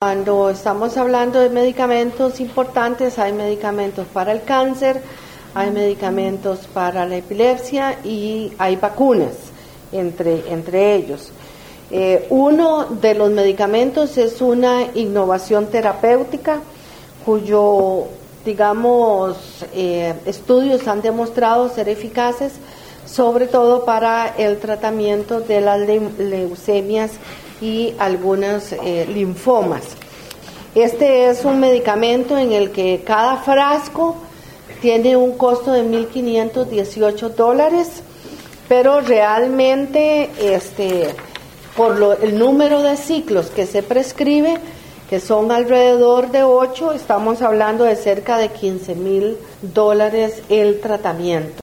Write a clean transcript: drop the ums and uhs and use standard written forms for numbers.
Cuando estamos hablando de medicamentos importantes, hay medicamentos para el cáncer, hay medicamentos para la epilepsia y hay vacunas entre ellos. Uno de los medicamentos es una innovación terapéutica cuyo, estudios han demostrado ser eficaces, sobre todo para el tratamiento de las leucemias y algunos linfomas. Este es un medicamento en el que cada frasco tiene un costo de $1,518, pero realmente el número de ciclos que se prescribe, que son alrededor de 8, estamos hablando de cerca de $15,000 el tratamiento.